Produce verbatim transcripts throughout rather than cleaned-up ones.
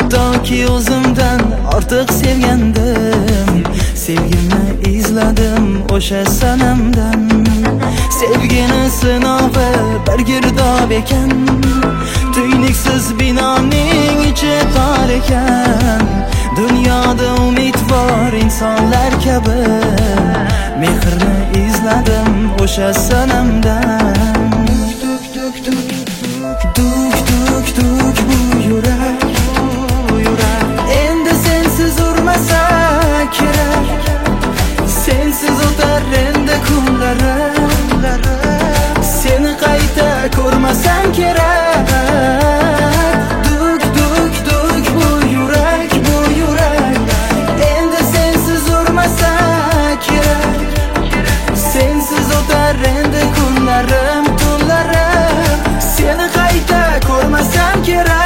Hattoki o'zimdan ortiq sevgandim. Sevgimni izladim o'sha sanamdan. Sevgini sinovi bir girdob ekan. Tuynuksiz binoning ichi tor ekan. Dunyoda umid bor insonlar kabi. Mehrni izladim o'sha sanamdan. Duk duk duk duk duk duk bu yurak, bu yurak endi sensiz urmasa kerak. Sensiz o'tar endi kunlarim, seni qayta ko'rmasam kerak. Duk duk duk bu yurak, bu yurak endi sensiz urmasa kerak. Sensiz o'tar endi kunlarim, tunlarim, seni qayta ko'rmasam kerak.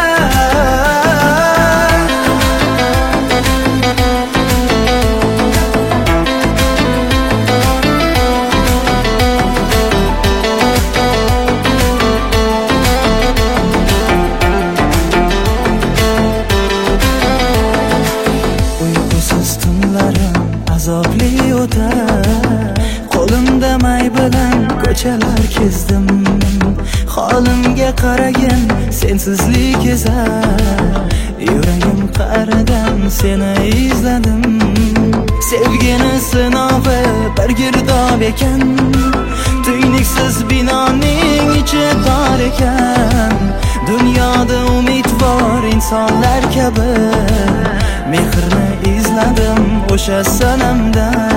Uyqusiz tunlarim azobli o'tar. Qo'limda may bilan ko'chalar kezdim. Holimga qaragin sensizlik ezar. Yuragim qa'ridan seni izladim. Sevgini sinovi bir girdob ekan. Tuynuksiz binoning ichi tor ekan. Dunyoda umid bor insonlar kabi. Mehrni izladim o'sha sanamdan.